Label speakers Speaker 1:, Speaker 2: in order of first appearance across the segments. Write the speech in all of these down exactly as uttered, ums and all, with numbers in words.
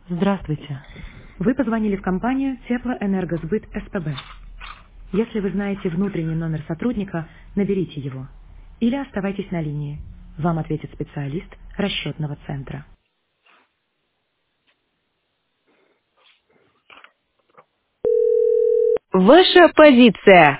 Speaker 1: Здравствуйте. Вы позвонили в компанию Теплоэнергосбыт СПБ. Если вы знаете внутренний номер сотрудника, наберите его. Или оставайтесь на линии. Вам ответит специалист расчетного центра.
Speaker 2: Ваша позиция.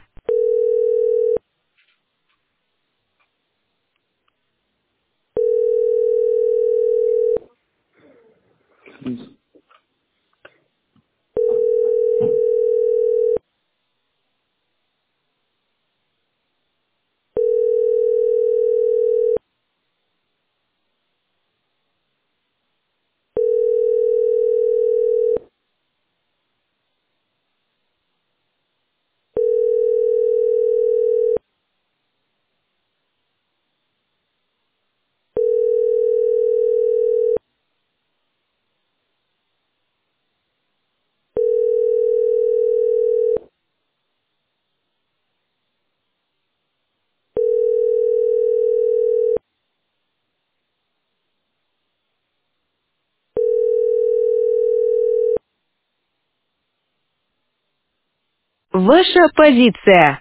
Speaker 2: Ваша позиция.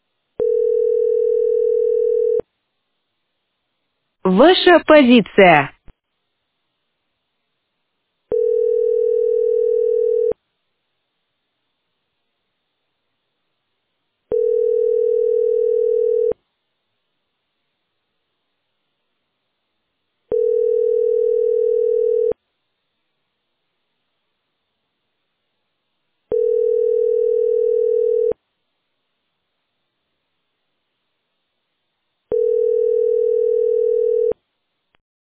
Speaker 2: Ваша позиция.